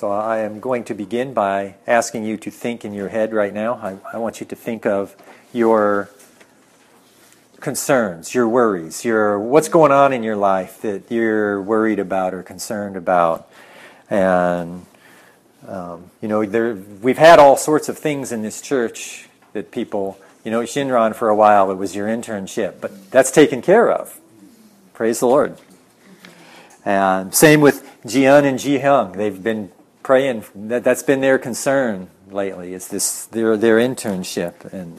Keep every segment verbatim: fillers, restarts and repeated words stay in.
So I am going to begin by asking you to think in your head right now. I, I want you to think of your concerns, your worries, your what's going on in your life that you're worried about or concerned about. And, um, you know, there we've had all sorts of things in this church that people, you know, Shinran for a while, it was your internship, but that's taken care of. Praise the Lord. And same with Jian and Ji Hyung. They've been praying. That, that's been their concern lately. It's this their their internship. And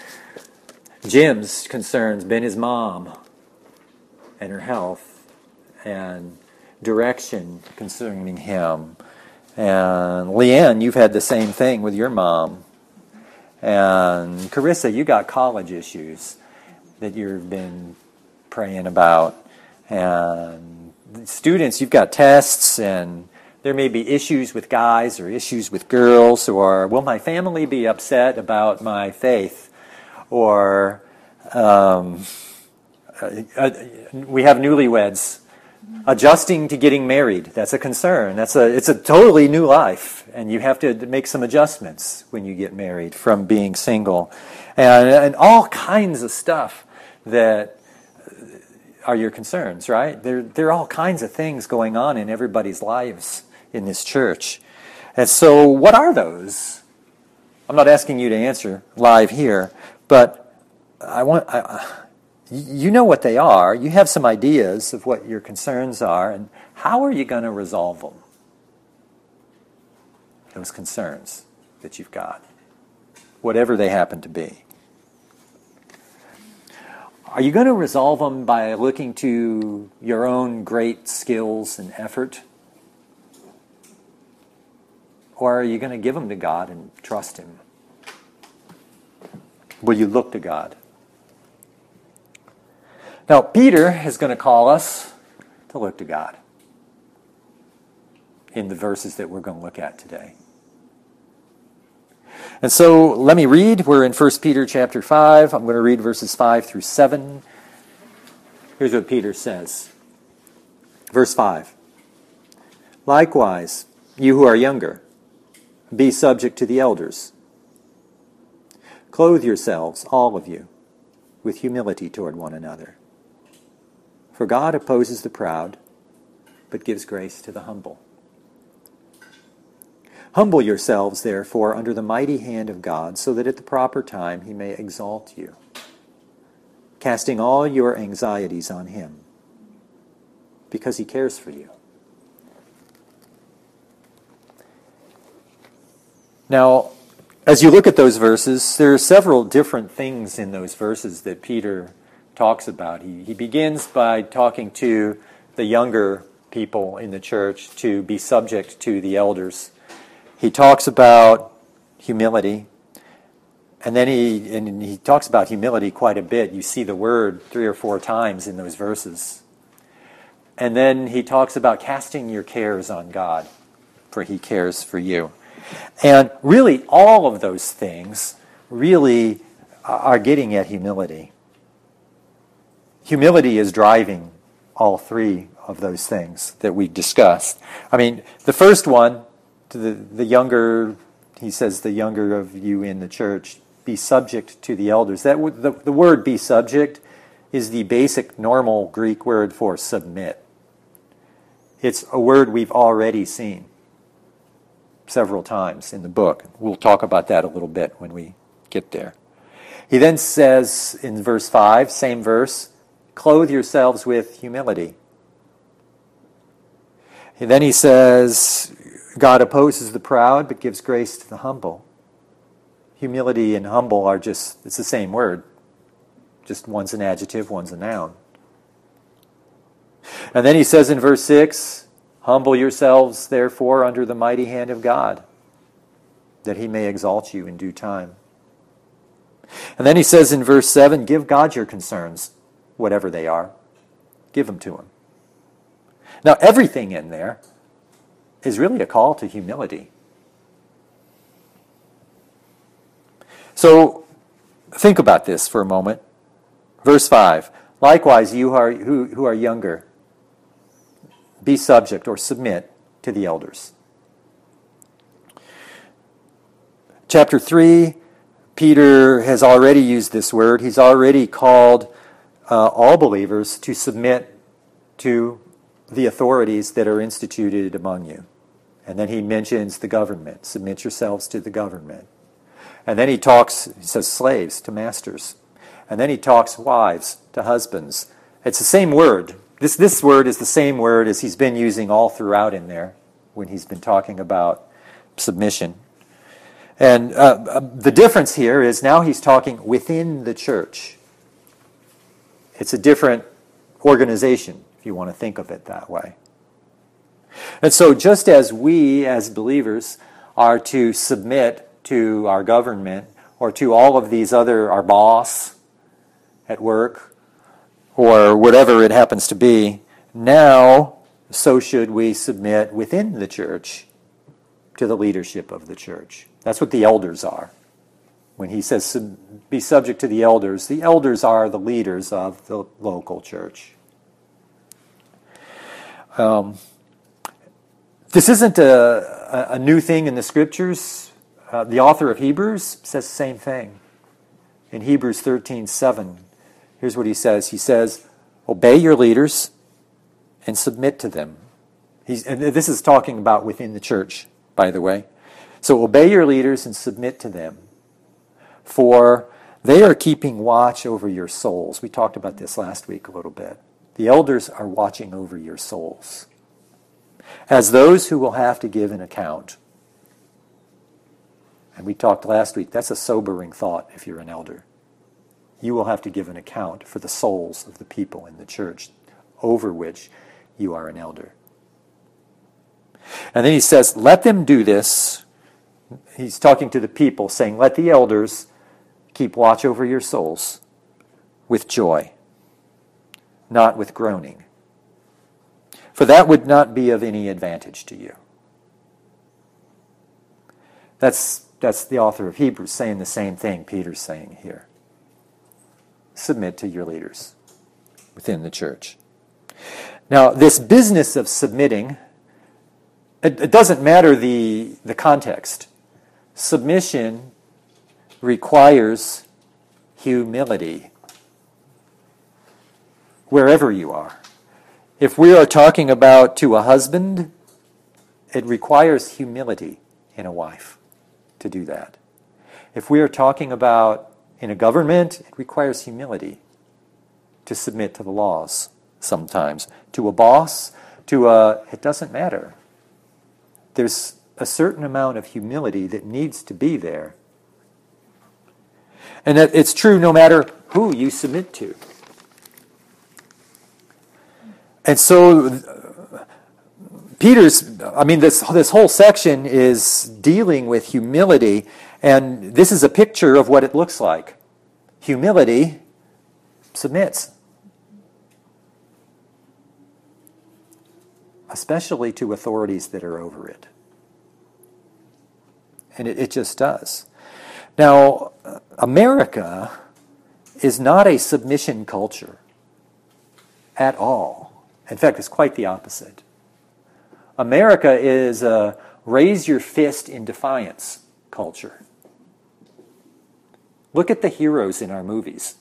Jim's concern's been his mom and her health and direction concerning him. And Leanne, you've had the same thing with your mom. And Carissa, you got college issues that you've been praying about. And students, you've got tests, and there may be issues with guys or issues with girls, or will my family be upset about my faith? Or um, uh, uh, we have newlyweds adjusting to getting married. That's a concern. That's a it's a totally new life, and you have to make some adjustments when you get married from being single, and, and all kinds of stuff that are your concerns, right? There, there are all kinds of things going on in everybody's lives in this church. And so what are those? I'm not asking you to answer live here, but I want I, you know what they are. You have some ideas of what your concerns are, and how are you going to resolve them? Those concerns that you've got, whatever they happen to be. Are you going to resolve them by looking to your own great skills and effort? Or are you going to give them to God and trust Him? Will you look to God? Now, Peter is going to call us to look to God in the verses that we're going to look at today. And so let me read. We're in First Peter chapter five. I'm going to read verses five through seven. Here's what Peter says. Verse five. Likewise, you who are younger, be subject to the elders. Clothe yourselves, all of you, with humility toward one another. For God opposes the proud, but gives grace to the humble. Humble yourselves, therefore, under the mighty hand of God, so that at the proper time He may exalt you, casting all your anxieties on Him, because He cares for you. Now, as you look at those verses, there are several different things in those verses that Peter talks about. He, he begins by talking to the younger people in the church to be subject to the elders. He talks about humility, and then he and he talks about humility quite a bit. You see the word three or four times in those verses. And then he talks about casting your cares on God, for He cares for you. And really, all of those things really are getting at humility. Humility is driving all three of those things that we discussed. I mean, the first one, to the, the younger, he says, the younger of you in the church, be subject to the elders. That the, the word be subject is the basic normal Greek word for submit. It's a word we've already seen several times in the book. We'll talk about that a little bit when we get there. He then says in verse five, same verse, clothe yourselves with humility. And then he says, God opposes the proud, but gives grace to the humble. Humility and humble are just, it's the same word. Just one's an adjective, one's a noun. And then he says in verse six, humble yourselves, therefore, under the mighty hand of God, that He may exalt you in due time. And then he says in verse seven, give God your concerns, whatever they are. Give them to Him. Now, everything in there is really a call to humility. So, think about this for a moment. Verse five, likewise, you are, who, who are younger, be subject or submit to the elders. chapter three, Peter has already used this word. He's already called uh, all believers to submit to the authorities that are instituted among you. And then he mentions the government. Submit yourselves to the government. And then he talks, he says slaves to masters. And then he talks wives to husbands. It's the same word. This, this word is the same word as he's been using all throughout in there when he's been talking about submission. And uh, the difference here is now he's talking within the church. It's a different organization, if you want to think of it that way. And so just as we as believers are to submit to our government or to all of these other, our boss at work or whatever it happens to be, now so should we submit within the church to the leadership of the church. That's what the elders are. When he says be subject to the elders, the elders are the leaders of the local church. Um, this isn't a, a new thing in the scriptures. Uh, the author of Hebrews says the same thing. In Hebrews thirteen seven, here's what he says. He says, obey your leaders and submit to them. He's, and this is talking about within the church, by the way. So obey your leaders and submit to them, for they are keeping watch over your souls. We talked about this last week a little bit. The elders are watching over your souls as those who will have to give an account. And we talked last week, that's a sobering thought if you're an elder. You will have to give an account for the souls of the people in the church over which you are an elder. And then he says, let them do this. He's talking to the people, saying, let the elders keep watch over your souls with joy, not with groaning. For that would not be of any advantage to you. That's, that's the author of Hebrews saying the same thing Peter's saying here. Submit to your leaders within the church. Now, this business of submitting, it, it doesn't matter the, the context. Submission requires humility wherever you are. If we are talking about to a husband, it requires humility in a wife to do that. If we are talking about in a government, it requires humility to submit to the laws sometimes. To a boss, to a, it doesn't matter. There's a certain amount of humility that needs to be there. And that it's true no matter who you submit to. And so Peter's, I mean, this, this whole section is dealing with humility, and this is a picture of what it looks like. Humility submits. Especially to authorities that are over it. And it, it just does. Now, America is not a submission culture at all. In fact, it's quite the opposite. America is a raise your fist in defiance culture. Look at the heroes in our movies.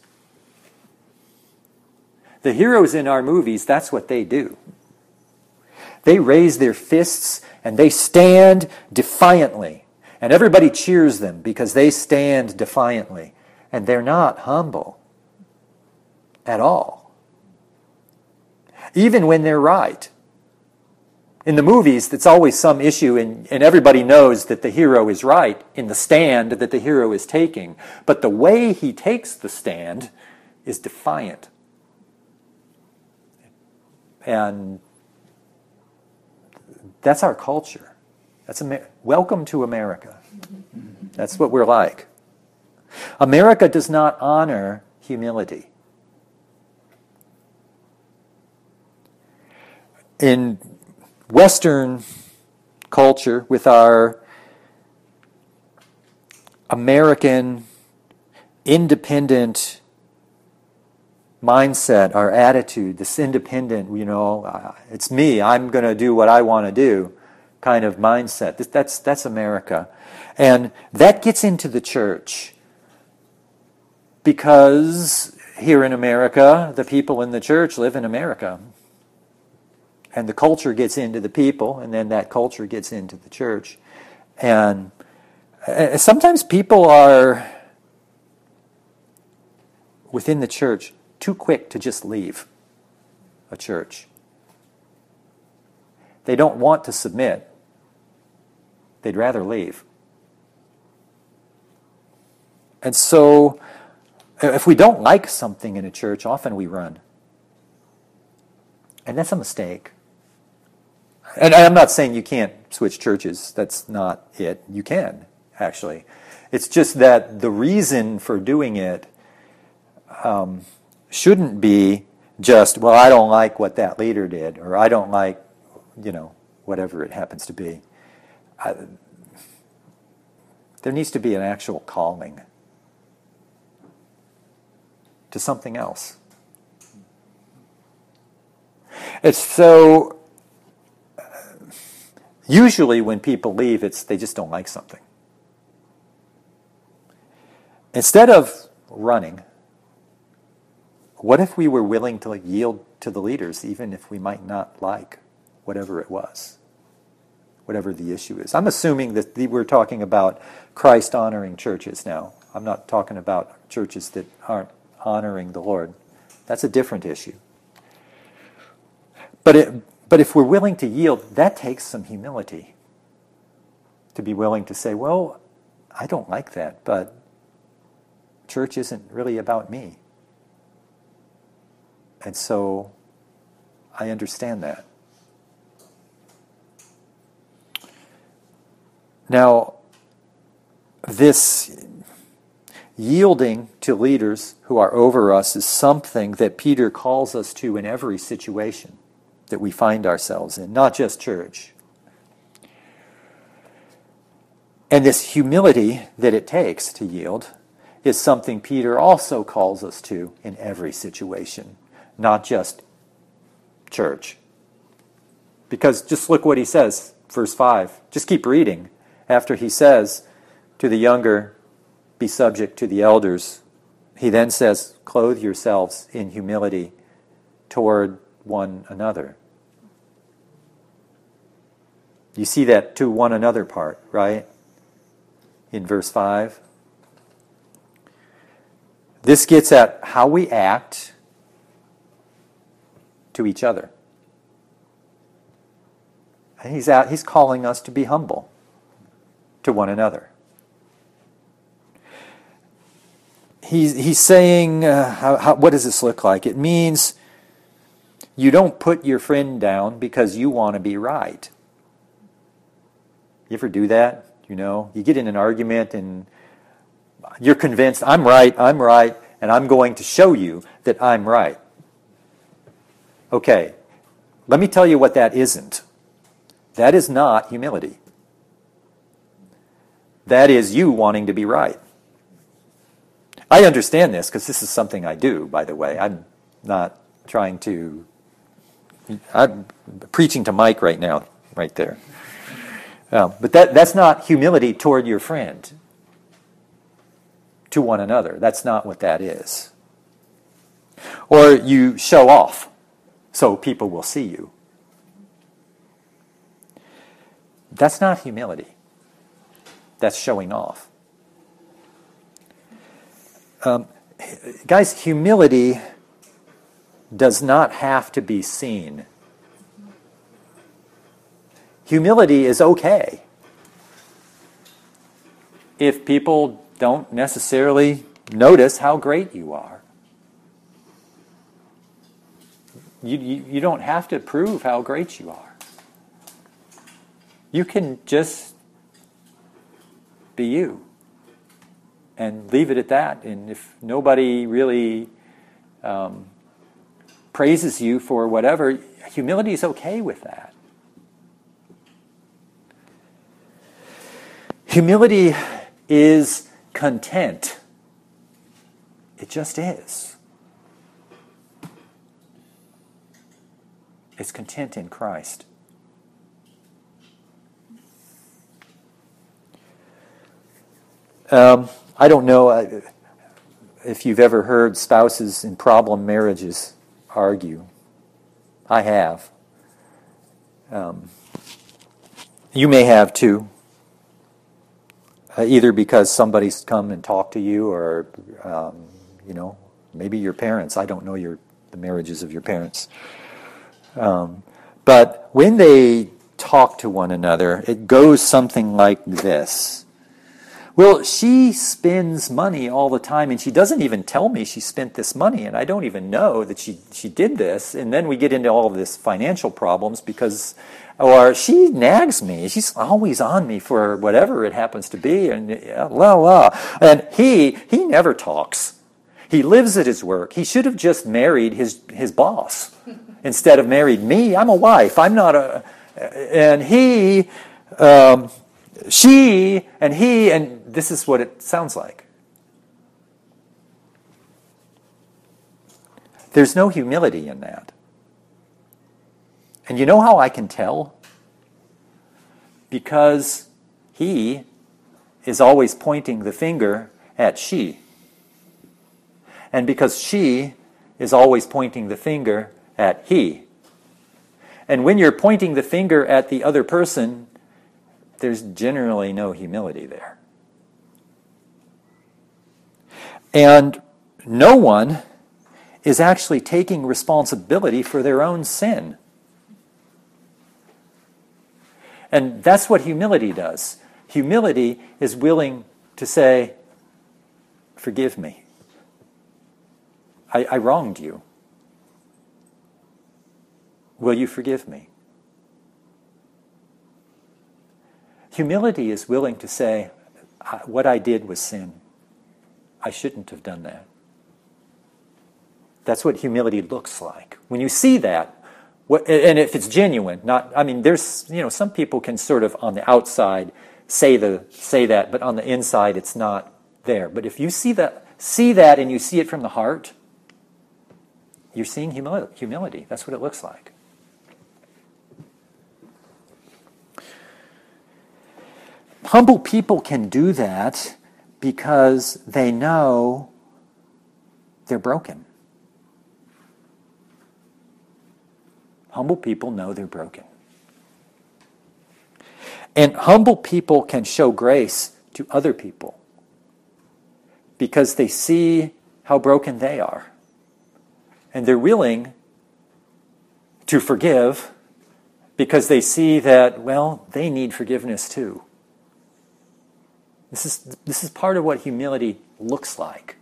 The heroes in our movies, that's what they do. They raise their fists and they stand defiantly. And everybody cheers them because they stand defiantly. And they're not humble at all. Even when they're right. In the movies, it's always some issue, and, and everybody knows that the hero is right in the stand that the hero is taking. But the way he takes the stand is defiant. And that's our culture. That's Amer- Welcome to America. That's what we're like. America does not honor humility. In Western culture, with our American independent mindset, our attitude, this independent, you know, uh, it's me, I'm going to do what I want to do. kind of mindset. That's, that's America. And that gets into the church because here in America, the people in the church live in America. And the culture gets into the people, and then that culture gets into the church. And sometimes people are, within the church, too quick to just leave a church. They don't want to submit. They'd rather leave. And so, if we don't like something in a church, often we run. And that's a mistake. And I'm not saying you can't switch churches. That's not it. You can, actually. It's just that the reason for doing it um, shouldn't be just, well, I don't like what that leader did, or I don't like, you know, whatever it happens to be. I, there needs to be an actual calling to something else. It's so, uh, usually when people leave, it's they just don't like something. Instead of running, what if we were willing to like, yield to the leaders, even if we might not like whatever it was, whatever the issue is? I'm assuming that the, we're talking about Christ-honoring churches now. I'm not talking about churches that aren't honoring the Lord. That's a different issue. But it, but if we're willing to yield, that takes some humility. To be willing to say, well, I don't like that, but church isn't really about me. And so I understand that. Now, this yielding to leaders who are over us is something that Peter calls us to in every situation that we find ourselves in, not just church. And this humility that it takes to yield is something Peter also calls us to in every situation, not just church. Because just look what he says, verse five. Just keep reading. After he says to the younger, be subject to the elders, he then says, clothe yourselves in humility toward one another. You see that to one another part, right? In verse five. This gets at how we act to each other. And he's out, he's calling us to be humble to one another. He's, he's saying, uh, how, how, what does this look like? It means you don't put your friend down because you want to be right. You ever do that? You know, you get in an argument and you're convinced, I'm right, I'm right, and I'm going to show you that I'm right. Okay, let me tell you what that isn't. That is not humility. That is you wanting to be right. I understand this because this is something I do, by the way. I'm not trying to... I'm preaching to Mike right now, right there. Um, but that, that's not humility toward your friend, to one another. That's not what that is. Or you show off so people will see you. That's not humility. That's showing off. Um, guys, humility does not have to be seen. Humility is okay if people don't necessarily notice how great you are. You, you, you don't have to prove how great you are. You can just be you and leave it at that. And if nobody really um, praises you for whatever, humility is okay with that. Humility is content. It just is. It's content in Christ. Um, I don't know uh, if you've ever heard spouses in problem marriages argue. I have. Um, you may have too. Uh, either because somebody's come and talked to you, or um, you know, maybe your parents. I don't know your the marriages of your parents. Um, but when they talk to one another, it goes something like this. Well, she spends money all the time, and she doesn't even tell me she spent this money, and I don't even know that she, she did this. And then we get into all of this financial problems because, or she nags me. She's always on me for whatever it happens to be, and la la. And he he never talks. He lives at his work. He should have just married his his boss instead of married me. I'm a wife. I'm not a. And he. Um, She and he, and this is what it sounds like. There's no humility in that. And you know how I can tell? Because he is always pointing the finger at she. And because she is always pointing the finger at he. And when you're pointing the finger at the other person, there's generally no humility there. And no one is actually taking responsibility for their own sin. And that's what humility does. Humility is willing to say, forgive me. I, I wronged you. Will you forgive me? Humility is willing to say, what I did was sin. I shouldn't have done that. That's what humility looks like. When you see that, what, and if it's genuine, not, I mean, there's, you know, some people can sort of on the outside say the say that, but on the inside it's not there. But if you see that, see that and you see it from the heart, you're seeing humility. humility. That's what it looks like. Humble people can do that because they know they're broken. Humble people know they're broken. And humble people can show grace to other people because they see how broken they are. And they're willing to forgive because they see that, well, they need forgiveness too. This is, this is part of what humility looks like.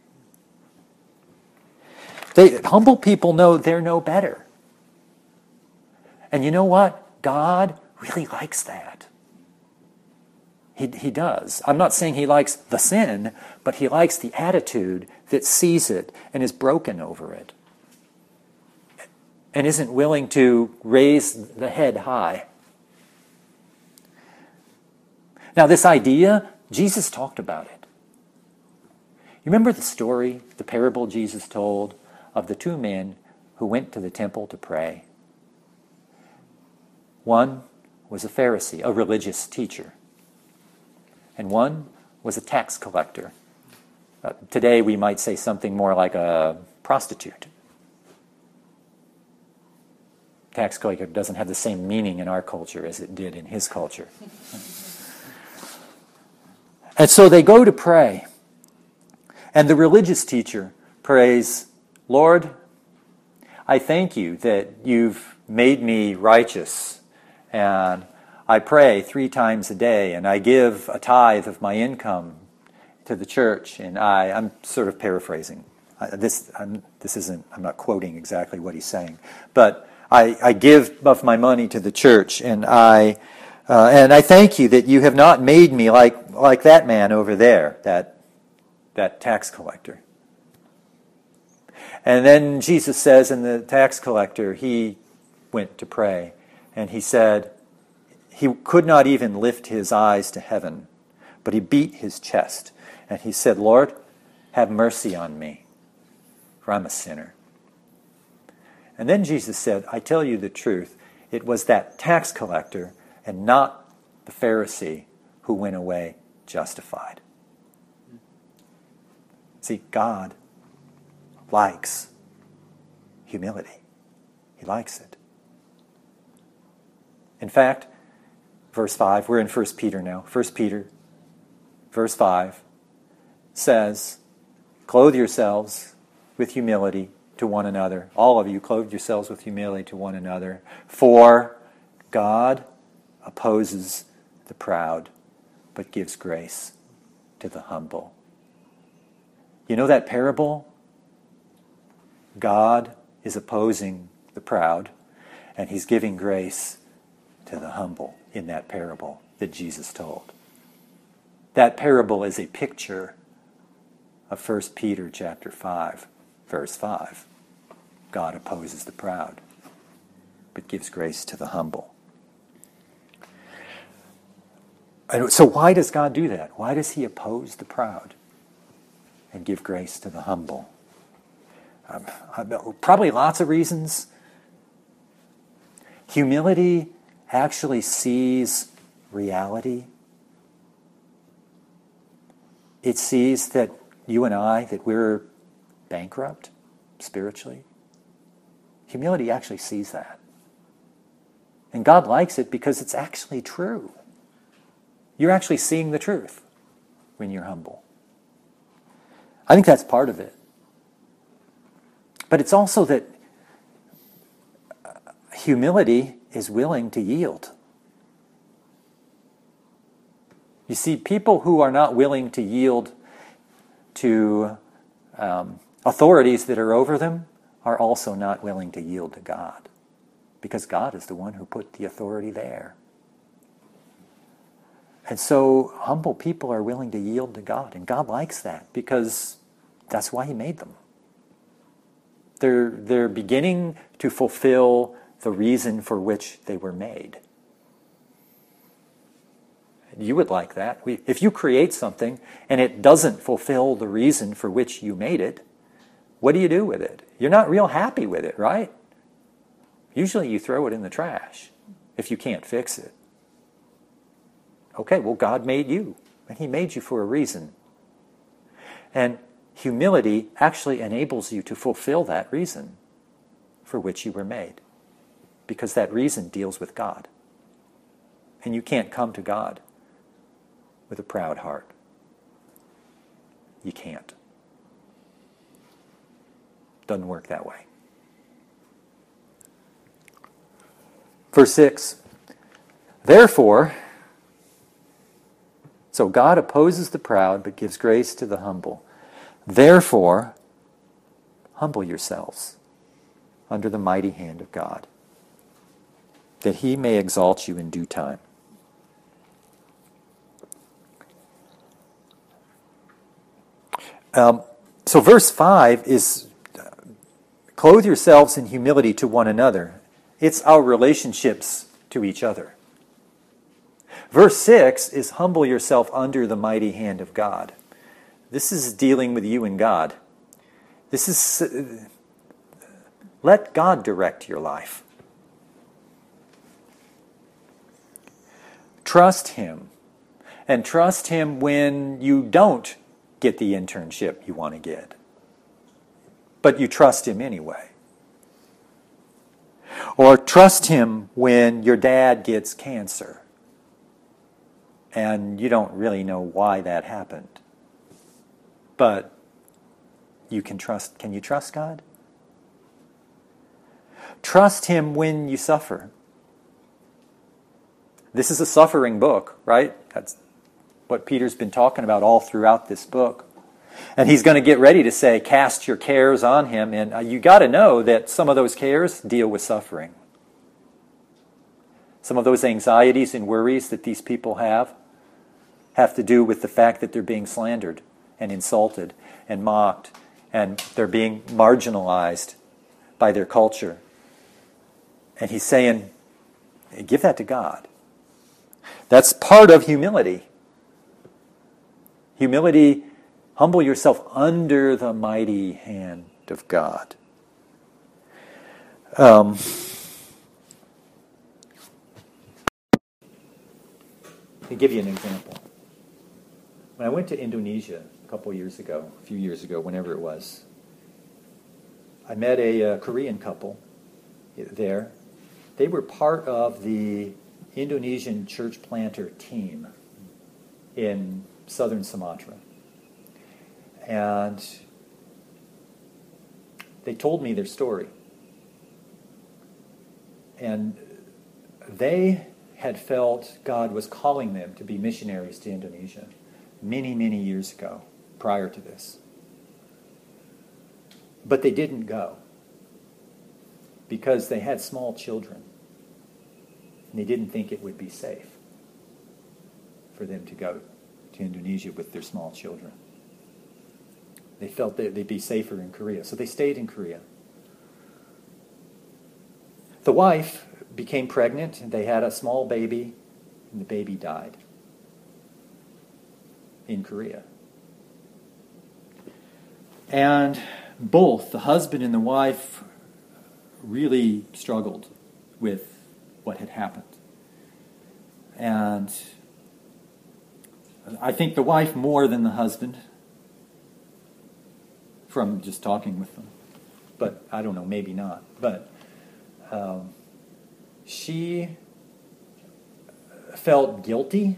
They, humble people know they're no better. And you know what? God really likes that. He, he does. I'm not saying he likes the sin, but he likes the attitude that sees it and is broken over it. And isn't willing to raise the head high. Now this idea, Jesus talked about it. You remember the story, the parable Jesus told of the two men who went to the temple to pray? One was a Pharisee, a religious teacher. And one was a tax collector. Uh, today we might say something more like a prostitute. Tax collector doesn't have the same meaning in our culture as it did in his culture. And so they go to pray. And the religious teacher prays, Lord, I thank you that you've made me righteous. And I pray three times a day. And I give a tithe of my income to the church. And I, I'm sort of paraphrasing. I, this, I'm, this isn't, I'm not quoting exactly what he's saying. But I, I give of my money to the church. And I... Uh, and I thank you that you have not made me like like that man over there, that that tax collector. And then Jesus says, and the tax collector, he went to pray, and he said he could not even lift his eyes to heaven, but he beat his chest, and he said, Lord, have mercy on me, for I'm a sinner. And then Jesus said, I tell you the truth, it was that tax collector and not the Pharisee who went away justified. See, God likes humility. He likes it. In fact, verse five, we're in First Peter now. First Peter, verse five, says, clothe yourselves with humility to one another. All of you, clothe yourselves with humility to one another. For God opposes the proud, but gives grace to the humble. You know that parable? God is opposing the proud, and he's giving grace to the humble in that parable that Jesus told. That parable is a picture of First Peter chapter five, verse five. God opposes the proud, but gives grace to the humble. And so why does God do that? Why does he oppose the proud and give grace to the humble? Um, probably lots of reasons. Humility actually sees reality. It sees that you and I, that we're bankrupt spiritually. Humility actually sees that. And God likes it because it's actually true. You're actually seeing the truth when you're humble. I think that's part of it. But it's also that humility is willing to yield. You see, people who are not willing to yield to um, authorities that are over them are also not willing to yield to God, because God is the one who put the authority there. And so humble people are willing to yield to God, and God likes that because that's why he made them. They're, they're beginning to fulfill the reason for which they were made. You would like that. We, if you create something and it doesn't fulfill the reason for which you made it, what do you do with it? You're not real happy with it, right? Usually you throw it in the trash if you can't fix it. Okay, well, God made you, and he made you for a reason. And humility actually enables you to fulfill that reason for which you were made, because that reason deals with God. And you can't come to God with a proud heart. You can't. Doesn't work that way. Verse six, therefore, so God opposes the proud, but gives grace to the humble. Therefore, humble yourselves under the mighty hand of God, that he may exalt you in due time. Um, so verse five is, clothe yourselves in humility to one another. It's our relationships to each other. Verse six is, humble yourself under the mighty hand of God. This is dealing with you and God. This is, uh, let God direct your life. Trust him. And trust him when you don't get the internship you want to get. But you trust him anyway. Or trust him when your dad gets cancer and you don't really know why that happened. But you can trust. Can you trust God? Trust him when you suffer. This is a suffering book, right? That's what Peter's been talking about all throughout this book. And he's going to get ready to say, cast your cares on him. And uh, you got to know that some of those cares deal with suffering. Some of those anxieties and worries that these people have have to do with the fact that they're being slandered and insulted and mocked, and they're being marginalized by their culture. And he's saying, give that to God. That's part of humility. Humility, humble yourself under the mighty hand of God. Um, let me give you an example. When I went to Indonesia a couple years ago, a few years ago, whenever it was. I met a uh, Korean couple there. They were part of the Indonesian church planter team in southern Sumatra. And they told me their story. And they had felt God was calling them to be missionaries to Indonesia many, many years ago, prior to this. But they didn't go because they had small children. And they didn't think it would be safe for them to go to Indonesia with their small children. They felt that they'd be safer in Korea, so they stayed in Korea. The wife became pregnant, and they had a small baby, and the baby died in Korea. And both, the husband and the wife, really struggled with what had happened. And I think the wife more than the husband, from just talking with them. But I don't know, maybe not. But um, she felt guilty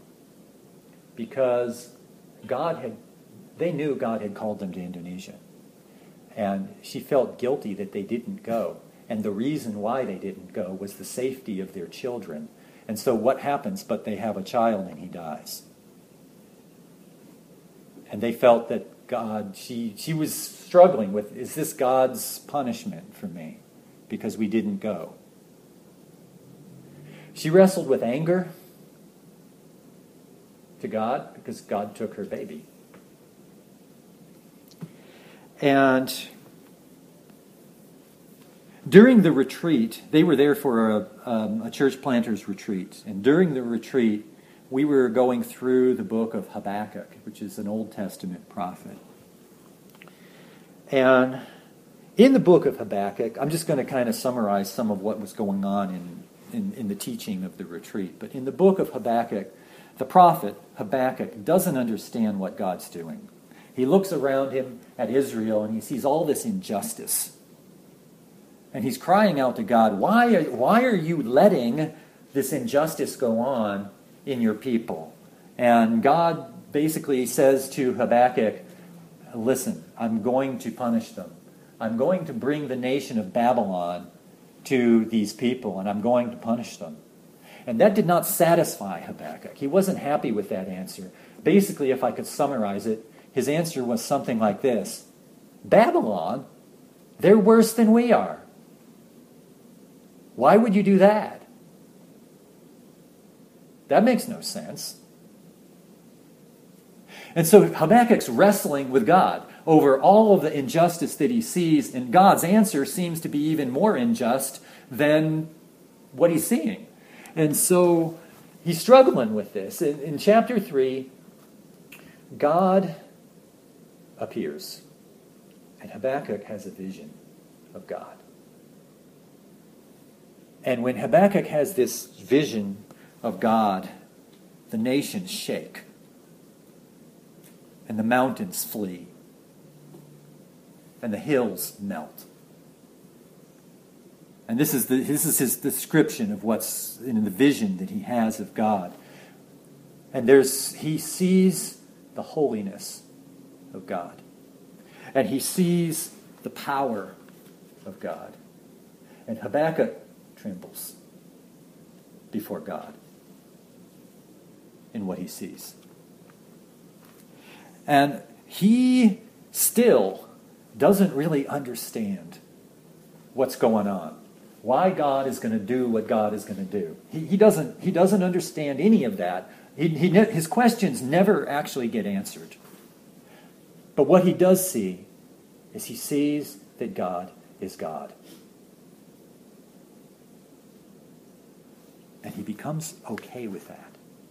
because God had, they knew God had called them to Indonesia. And she felt guilty that they didn't go. And the reason why they didn't go was the safety of their children. And so what happens but they have a child and he dies? And they felt that God, she, she was struggling with, is this God's punishment for me because we didn't go? She wrestled with anger to God because God took her baby. And during the retreat, they were there for a, um, a church planters retreat. And during the retreat, we were going through the book of Habakkuk, which is an Old Testament prophet. And in the book of Habakkuk, I'm just going to kind of summarize some of what was going on in, in, in the teaching of the retreat. But in the book of Habakkuk, the prophet Habakkuk doesn't understand what God's doing. He looks around him at Israel and he sees all this injustice. And he's crying out to God, why are, why are you letting this injustice go on in your people? And God basically says to Habakkuk, listen, I'm going to punish them. I'm going to bring the nation of Babylon to these people, and I'm going to punish them. And that did not satisfy Habakkuk. He wasn't happy with that answer. Basically, if I could summarize it, his answer was something like this: Babylon, they're worse than we are. Why would you do that? That makes no sense. And so Habakkuk's wrestling with God over all of the injustice that he sees, and God's answer seems to be even more unjust than what he's seeing. And so he's struggling with this. In, in chapter three, God appears, and Habakkuk has a vision of God. And when Habakkuk has this vision of God, the nations shake, and the mountains flee, and the hills melt. And this is the, this is his description of what's in the vision that he has of God. And there's he sees the holiness of God. And he sees the power of God. And Habakkuk trembles before God in what he sees. And he still doesn't really understand what's going on. Why God is going to do what God is going to do. He, he doesn't he doesn't understand any of that. He, he, his questions never actually get answered. But what he does see is he sees that God is God. And he becomes okay with that.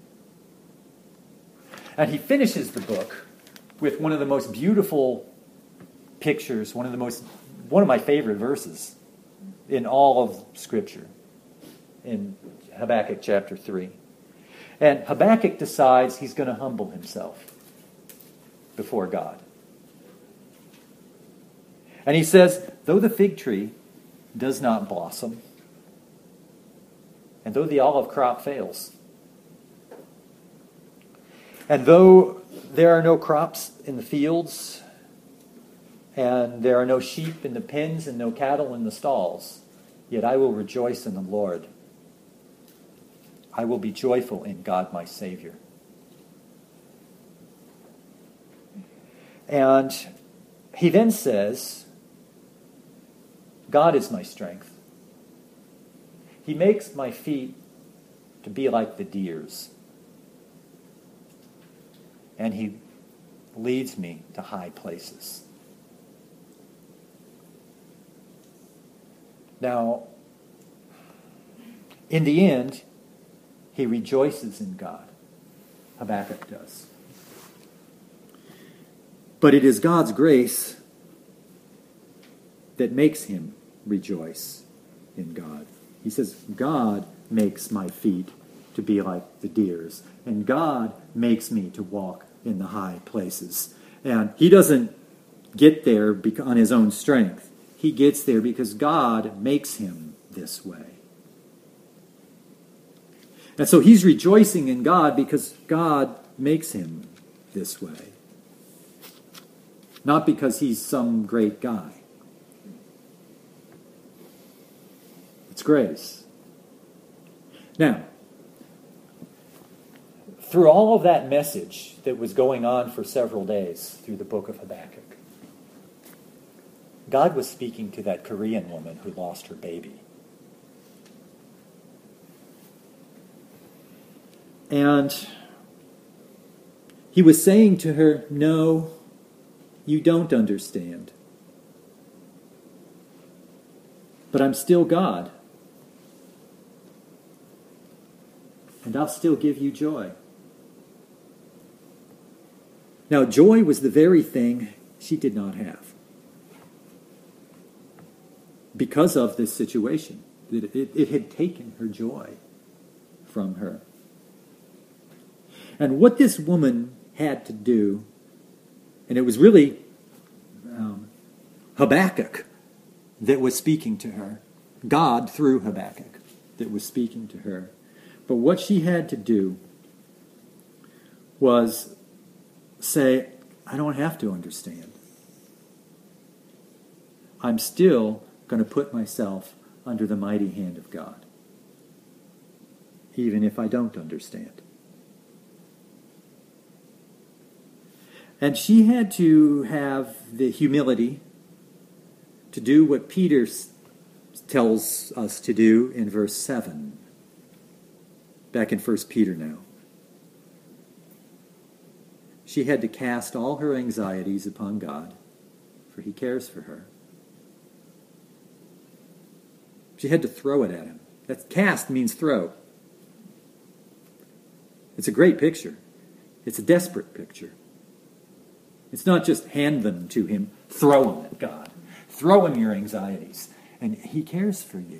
And he finishes the book with one of the most beautiful pictures, one of the most, one of my favorite verses in all of Scripture, in Habakkuk chapter three. And Habakkuk decides he's going to humble himself. before God. And he says, though the fig tree does not blossom, and though the olive crop fails, and though there are no crops in the fields, and there are no sheep in the pens and no cattle in the stalls, yet I will rejoice in the Lord. I will be joyful in God my Savior. And he then says, God is my strength. He makes my feet to be like the deer's. And he leads me to high places. Now, in the end, he rejoices in God. Habakkuk does. But it is God's grace that makes him rejoice in God. He says, God makes my feet to be like the deer's, and God makes me to walk in the high places. And he doesn't get there on his own strength. He gets there because God makes him this way. And so he's rejoicing in God because God makes him this way. Not because he's some great guy. It's grace. Now, through all of that message that was going on for several days through the book of Habakkuk, God was speaking to that Korean woman who lost her baby. And he was saying to her, no, you don't understand. But I'm still God. And I'll still give you joy. Now, joy was the very thing she did not have. Because of this situation. It, it, it had taken her joy from her. And what this woman had to do, and it was really um, Habakkuk that was speaking to her. God through Habakkuk that was speaking to her. But what she had to do was say, I don't have to understand. I'm still going to put myself under the mighty hand of God, even if I don't understand. And she had to have the humility to do what Peter tells us to do in verse seven. Back in First Peter now. She had to cast all her anxieties upon God, for he cares for her. She had to throw it at him. That cast means throw. It's a great picture. It's a desperate picture. It's not just hand them to him, throw them at God. Throw him your anxieties, and he cares for you.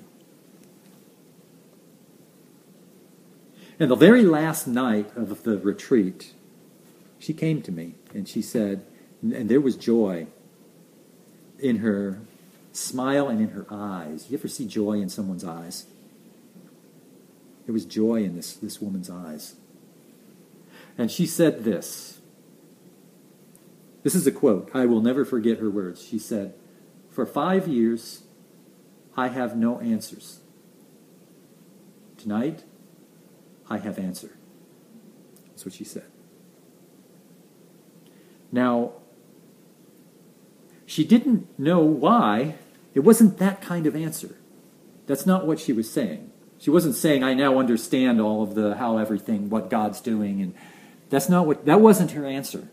And the very last night of the retreat, she came to me and she said, and there was joy in her smile and in her eyes. You ever see joy in someone's eyes? There was joy in this, this woman's eyes. And she said this. This is a quote. I will never forget her words. She said, for five years, I have no answers. Tonight, I have answer. That's what she said. Now, she didn't know why. It wasn't that kind of answer. That's not what she was saying. She wasn't saying, I now understand all of the, how everything, what God's doing. And that's not what, that wasn't her answer.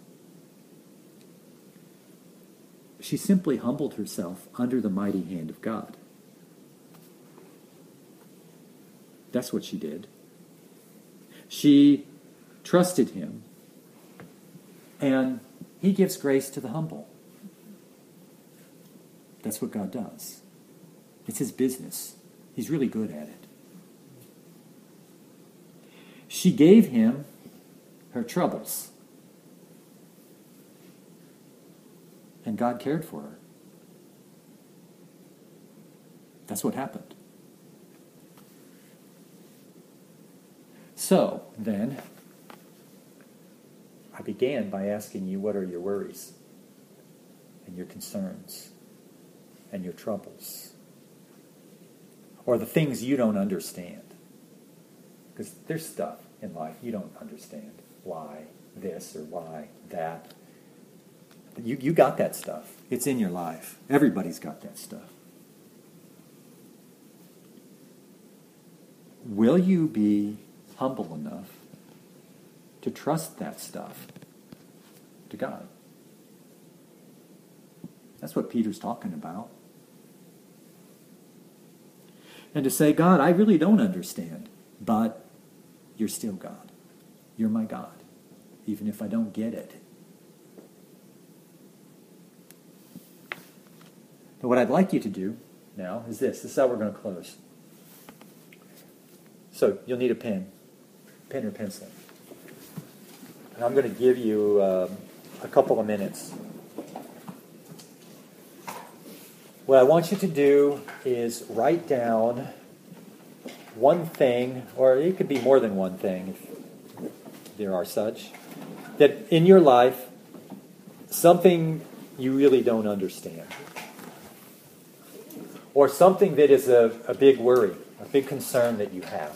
She simply humbled herself under the mighty hand of God. That's what she did. She trusted him, and he gives grace to the humble. That's what God does. It's his business. He's really good at it. She gave him her troubles. And God cared for her. That's what happened. So, then, I began by asking you, what are your worries and your concerns and your troubles? Or the things you don't understand? Because there's stuff in life you don't understand. Why this or why that? You, you got that stuff. It's in your life. Everybody's got that stuff. Will you be humble enough to trust that stuff to God? That's what Peter's talking about. And to say, God, I really don't understand, but you're still God. You're my God, even if I don't get it. But what I'd like you to do now is this. This is how we're going to close. So you'll need a pen, pen or pencil. And I'm going to give you uh, a couple of minutes. What I want you to do is write down one thing, or it could be more than one thing, if there are such, that in your life, something you really don't understand. Or something that is a, a big worry, a big concern that you have.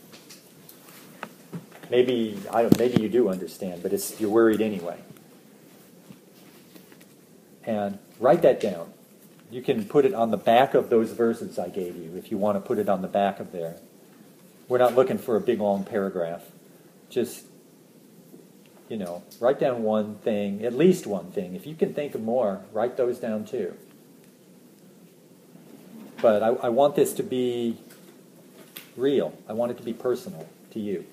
Maybe I don't. Maybe you do understand, but it's you're worried anyway. And write that down. You can put it on the back of those verses I gave you, if you want to put it on the back of there. We're not looking for a big long paragraph. Just, you know, write down one thing, at least one thing. If you can think of more, write those down too. But I, I want this to be real. I want it to be personal to you.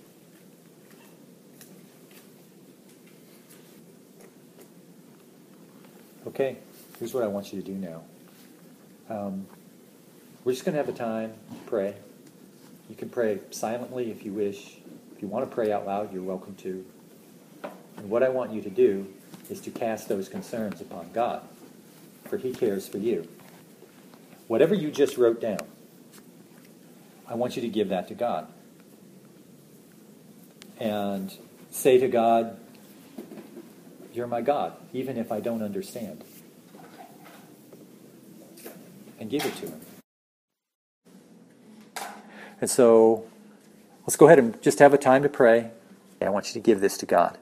Okay, here's what I want you to do now. Um, we're just going to have a time to pray. You can pray silently if you wish. If you want to pray out loud, you're welcome to. And what I want you to do is to cast those concerns upon God, for He cares for you. Whatever you just wrote down, I want you to give that to God. And say to God, you're my God, even if I don't understand. And give it to Him. And so, let's go ahead and just have a time to pray. I want you to give this to God.